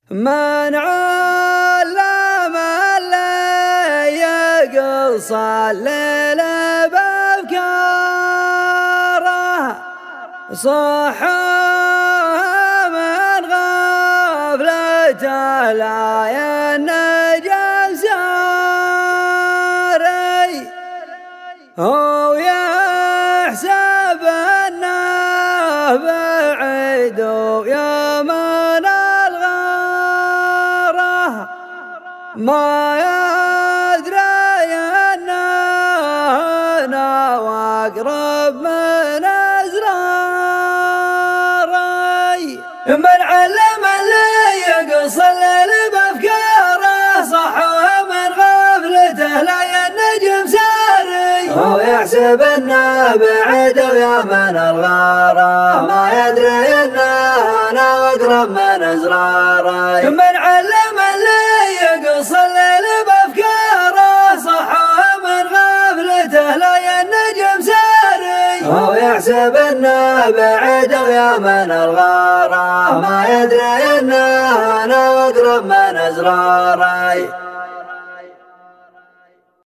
من علم اللي يقص الليل بأفكاره صح من غفلته لا ينجم ساري هو يحسب انه بعيد ويمن الغاره ما يدري انه واقرب من ازراري من علم اللي يقص الليل بافكاره صح من غفلته لا ينجم ساري هو يحسب انه بعيد ويمن الغاره ما يدري انه واقرب من ازراري من علم اللي يقص الليل بافكاره صح من غفلته لا ينجم ساري هو يحسب انه بعيد ويمن الغاره ما يدري انه واقرب من ازراري